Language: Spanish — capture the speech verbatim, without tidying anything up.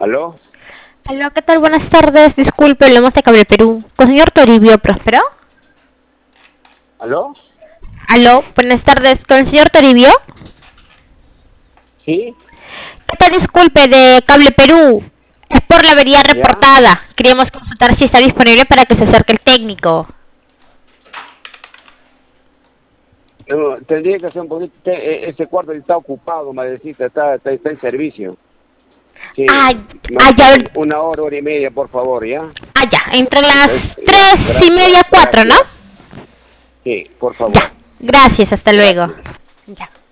¿Aló? Aló, ¿qué tal? Buenas tardes. Disculpe, hablamos de Cable Perú. ¿Con señor Toribio Próspero? ¿Aló? Aló, buenas tardes. ¿Con el señor Toribio? ¿Sí? ¿Qué tal? Disculpe, de Cable Perú. Es por la avería ¿Ya? reportada. Queríamos consultar si está disponible para que se acerque el técnico. No, tendría que hacer un poquito... te- e- ese cuarto está ocupado, madrecita, está, está, está en servicio. Sí, Ah, más ah, o ya, menos una hora, hora y media, por favor, ¿ya? ah, ya. Entre Entonces, las ya, tres y gracias, media, cuatro, ¿no? gracias. Sí, por favor. Ya. Gracias, hasta luego. Gracias. Ya.